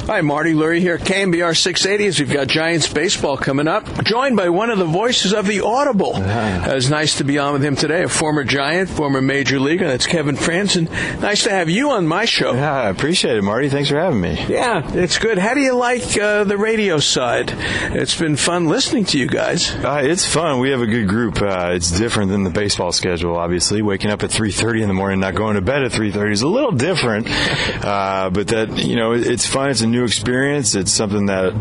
Hi, Marty Lurie here, KMBR 680, as we've got Giants baseball coming up. Joined by one of the voices of the Audible. It's nice to be on with him today, a former Giant, former Major Leaguer. That's Kevin Frandsen. Nice to have you on my show. Yeah, I appreciate it, Marty. Thanks for having me. Yeah, it's good. How do you like the radio side? It's been fun listening to you guys. It's fun. We have a good group. It's different than the baseball schedule, obviously. Waking up at 3:30 in the morning, not going to bed at 3:30 is a little different. But that, it's fun. It's a new experience. It's something that,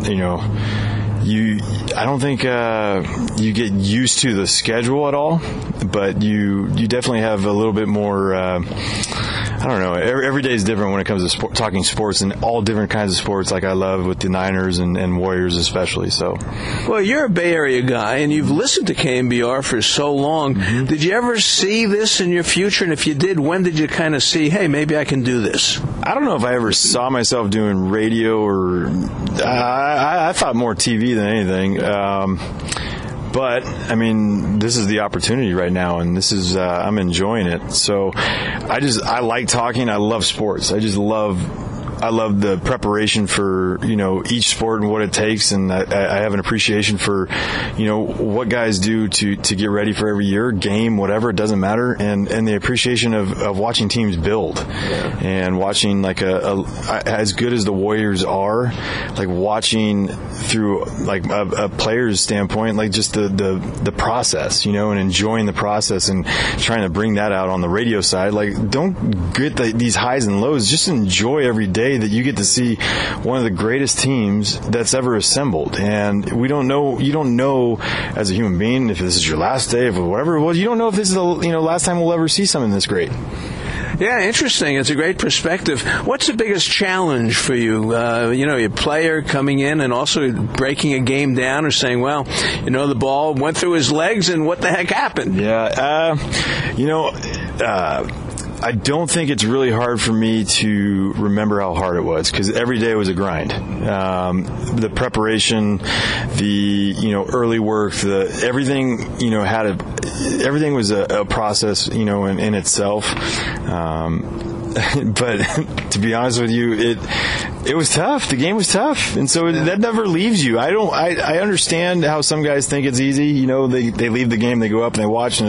I don't think you get used to the schedule at all, but you definitely have a little bit more, I don't know, every day is different when it comes to talking sports and all different kinds of sports like I love with the Niners and Warriors especially. So, well, you're a Bay Area guy and you've listened to KMBR for so long. Mm-hmm. Did you ever see this in your future? And if you did, when did you kind of see, hey, maybe I can do this? I don't know if I ever saw myself doing radio or I thought more TV than anything. But, I mean, this is the opportunity right now, and this is, I'm enjoying it. So I like talking. I love sports. I love the preparation for, each sport and what it takes, and I have an appreciation for, what guys do to get ready for every year, game, whatever, it doesn't matter, and the appreciation of watching teams build, and watching like as good as the Warriors are, like watching through like a player's standpoint, like just the process, and enjoying the process and trying to bring that out on the radio side. Like, don't get these highs and lows, just enjoy every day that you get to see one of the greatest teams that's ever assembled. And you don't know as a human being if this is your last day, if whatever. Well, you don't know if this is the last time we'll ever see something this great. Yeah, interesting. It's a great perspective. What's the biggest challenge for you? Your player coming in and also breaking a game down or saying, well, the ball went through his legs and what the heck happened? Yeah, I don't think it's really hard for me to remember how hard it was because every day was a grind. The preparation, the early work, everything everything was a process in itself. But to be honest with you, it was tough. The game was tough, and so that never leaves you. I understand how some guys think it's easy. They leave the game, they go up and they watch.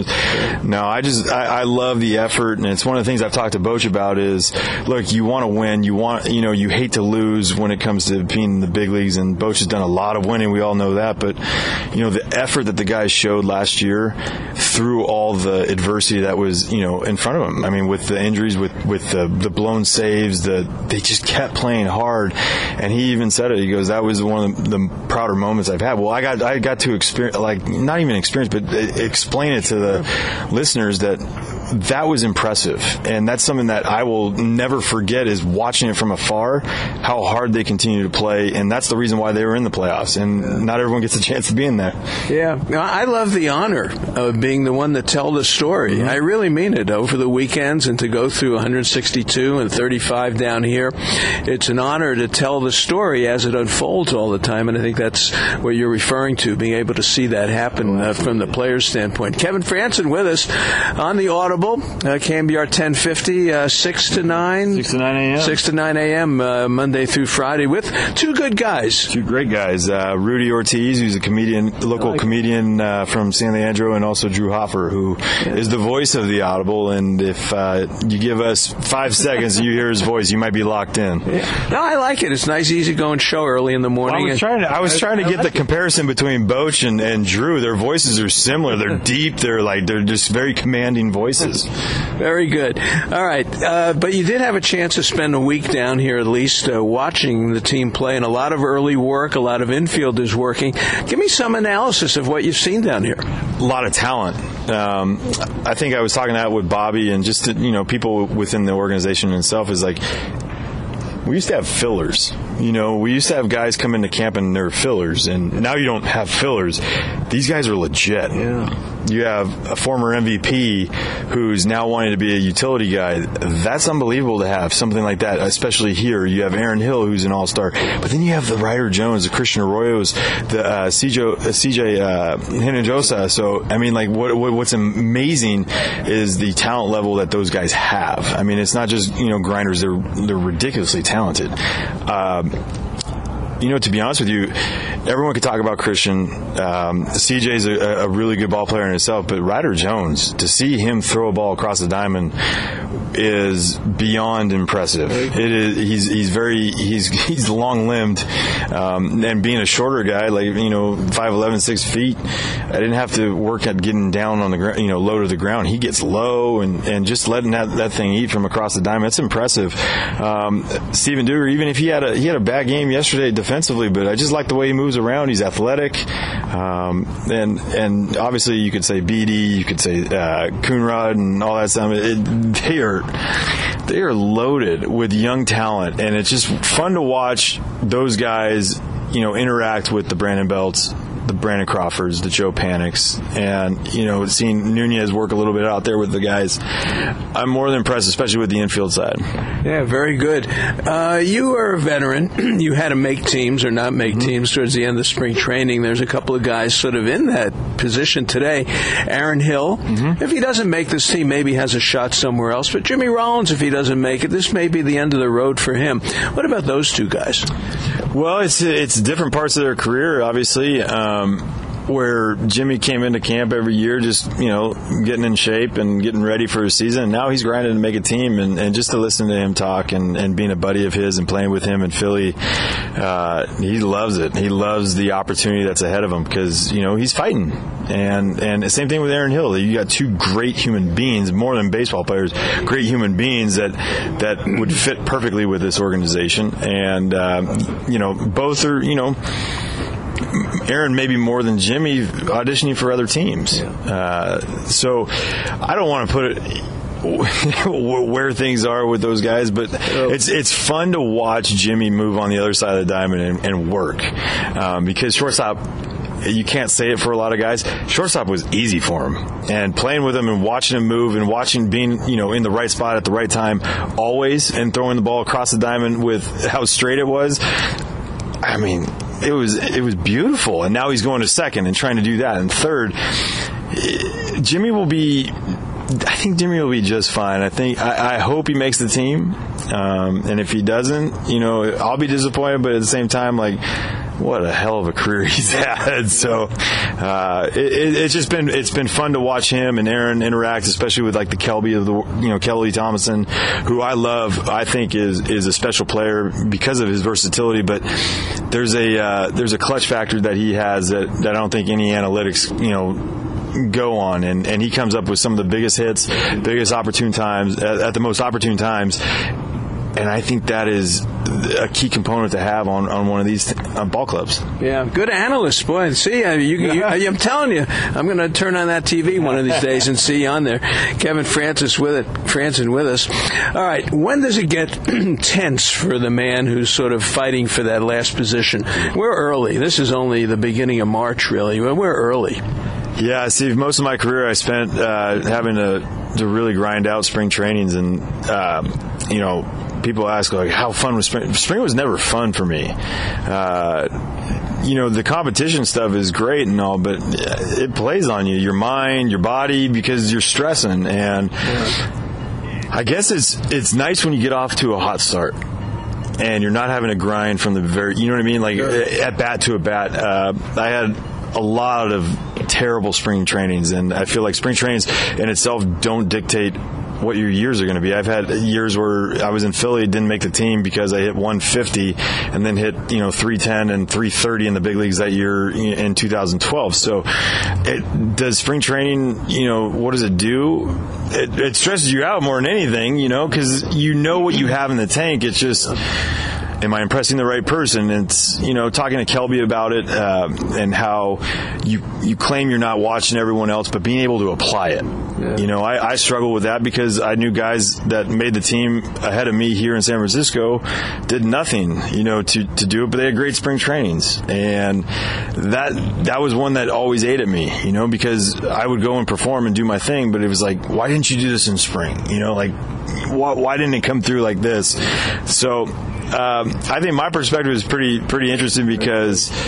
I love the effort, and it's one of the things I've talked to Boch about is, look, you want to win. You hate to lose when it comes to being in the big leagues, and Boch has done a lot of winning. We all know that, but the effort that the guys showed last year through all the adversity that was in front of them. I mean, with the injuries, with the blown saves, they just kept playing hard. And he even said it. He goes, that was one of the prouder moments I've had. Well, I got to experience, like, not even experience, but explain it to the listeners that was impressive. And that's something that I will never forget is watching it from afar, how hard they continue to play. And that's the reason why they were in the playoffs. And not everyone gets a chance to be in there. Yeah. I love the honor of being the one to tell the story. Mm-hmm. I really mean it. Over the weekends and to go through 162 and 35 down here, it's an honor to tell the story as it unfolds all the time. And I think that's what you're referring to, being able to see that happen from the player's standpoint. Kevin Frandsen with us on the Audible. KMBR 1050, 6 to 9. 6 to 9 a.m. 6 to 9 a.m. Monday through Friday with two good guys. Two great guys. Rudy Ortiz, who's a local comedian from San Leandro, and also Drew Hoffer, who is the voice of the Audible. And if you give us 5 seconds and you hear his voice, you might be locked in. Yeah. No, I like it. It's a nice, easy-going show early in the morning. Well, I was trying to get the comparison between Boch and Drew. Their voices are similar. They're deep. They're just very commanding voices. Very good. All right. But you did have a chance to spend a week down here at least watching the team play, and a lot of early work, a lot of infielders working. Give me some analysis of what you've seen down here. A lot of talent. I think I was talking that with Bobby and just people within the organization itself is like, we used to have fillers. We used to have guys come into camp and they're fillers, and now you don't have fillers. These guys are legit. Yeah. You have a former MVP who's now wanting to be a utility guy. That's unbelievable to have something like that, especially here. You have Aaron Hill, who's an all-star. But then you have the Ryder Jones, the Christian Arroyos, the CJ Hinojosa. So, I mean, like, what's amazing is the talent level that those guys have. I mean, it's not just, grinders. They're ridiculously talented. To be honest with you, everyone could talk about Christian. CJ's a really good ball player in himself, but Ryder Jones, to see him throw a ball across the diamond is beyond impressive. It is. He's long-limbed, and being a shorter guy, 5'11", 6 feet, I didn't have to work at getting down on the ground, low to the ground. He gets low and just letting that thing eat from across the diamond. That's impressive. Steven Duger, even if he had a bad game yesterday defensively, but I just like the way he moves around. He's athletic, and obviously you could say Beatty, you could say Coonrod, and all that stuff. They are loaded with young talent, and it's just fun to watch those guys, interact with the Brandon Belts, the Brandon Crawfords, the Joe Panics, and, seeing Nunez work a little bit out there with the guys. I'm more than impressed, especially with the infield side. Yeah, very good. You are a veteran. You had to make teams or not make teams towards the end of spring training. There's a couple of guys sort of in that position today. Aaron Hill, if he doesn't make this team, maybe has a shot somewhere else. But Jimmy Rollins, if he doesn't make it, this may be the end of the road for him. What about those two guys? Well, it's different parts of their career, obviously. Where Jimmy came into camp every year just, getting in shape and getting ready for his season. And now he's grinding to make a team, and just to listen to him talk and being a buddy of his and playing with him in Philly, he loves it. He loves the opportunity that's ahead of him because, he's fighting. And the same thing with Aaron Hill. You got two great human beings, more than baseball players, great human beings that would fit perfectly with this organization. And, both are, Aaron maybe more than Jimmy auditioning for other teams. So I don't want to put it where things are with those guys, but it's fun to watch Jimmy move on the other side of the diamond and work, because shortstop, you can't say it for a lot of guys. Shortstop was easy for him, and playing with him and watching him move and watching being in the right spot at the right time always, and throwing the ball across the diamond with how straight it was. I mean, it was beautiful. And now he's going to second and trying to do that. And third, Jimmy will be just fine. I hope he makes the team. And if he doesn't, I'll be disappointed, but at the same time, what a hell of a career he's had. So it's been fun to watch him and Aaron interact, especially with the Kelby of the Kelly Thomason, who I love. I think is a special player because of his versatility. But there's a clutch factor that he has that I don't think any analytics go on, and he comes up with some of the biggest hits, biggest opportune times at the most opportune times. And I think that is a key component to have on one of these ball clubs. Yeah, good analyst, boy. See, I'm telling you, I'm going to turn on that TV one of these days and see you on there. Kevin Frandsen with us. All right, when does it get tense for the man who's sort of fighting for that last position? We're early. This is only the beginning of March, really. We're early. Yeah, Steve, most of my career I spent having to really grind out spring trainings, and people ask, how fun was spring? Spring was never fun for me. The competition stuff is great and all, but it plays on you, your mind, your body, because you're stressing. And I guess it's nice when you get off to a hot start and you're not having to grind from the very, you know what I mean? At bat to a bat. I had a lot of terrible spring trainings, and I feel like spring trainings in itself don't dictate what your years are going to be. I've had years where I was in Philly, didn't make the team because I hit 150 and then hit 310 and 330 in the big leagues that year in 2012. So does spring training, what does it do? It stresses you out more than anything, because what you have in the tank. It's just, am I impressing the right person? It's, talking to Kelby about it, and how you claim you're not watching everyone else, but being able to apply it. Yeah. I struggle with that because I knew guys that made the team ahead of me here in San Francisco did nothing, to do it, but they had great spring trainings. And that was one that always ate at me, because I would go and perform and do my thing, but it was like, why didn't you do this in spring? Why didn't it come through like this? So, I think my perspective is pretty interesting because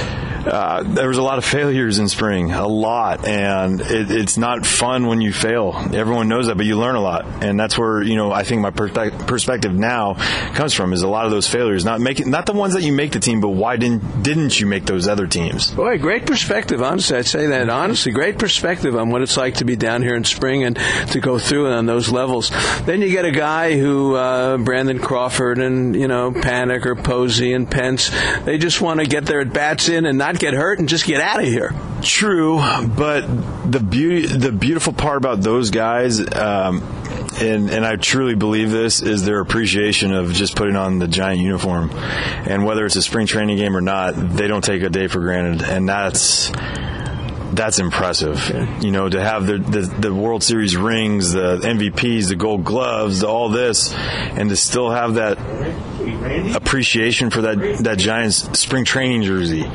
there was a lot of failures in spring, a lot, and it's not fun when you fail. Everyone knows that, but you learn a lot, and that's where I think my perspective now comes from, is a lot of those failures, not the ones that you make the team, but why didn't you make those other teams? Boy, great perspective. Honestly, I'd say that. Honestly, great perspective on what it's like to be down here in spring and to go through it on those levels. Then you get a guy who, Brandon Crawford and, Panik or Posey and Pence, they just want to get their at-bats in and not get hurt and just get out of here. True, but the beautiful part about those guys, and I truly believe this, is their appreciation of just putting on the Giant uniform. And whether it's a spring training game or not, they don't take a day for granted, and that's impressive. Yeah. To have the World Series rings, the MVPs, the Gold Gloves, all this, and to still have that appreciation for that Giants spring training jersey.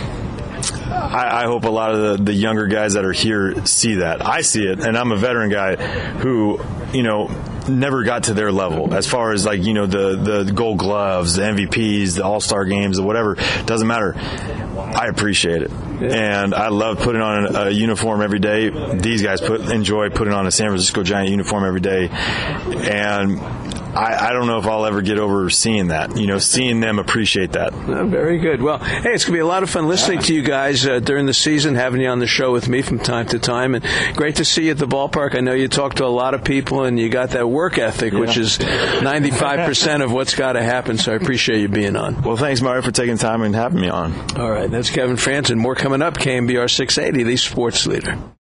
I hope a lot of the younger guys that are here see that. I see it, and I'm a veteran guy who, never got to their level as far as the Gold Gloves, the MVPs, the All-Star games, the whatever. Doesn't matter. I appreciate it. And I love putting on a uniform every day. These guys enjoy putting on a San Francisco Giant uniform every day. And I don't know if I'll ever get over seeing that, seeing them appreciate that. Oh, very good. Well, hey, it's going to be a lot of fun listening to you guys during the season, having you on the show with me from time to time. And great to see you at the ballpark. I know you talk to a lot of people, and you got that work ethic, which is 95% of what's got to happen. So I appreciate you being on. Well, thanks, Mario, for taking time and having me on. All right. That's Kevin Frandsen. More coming up. KMBR 680, the sports leader.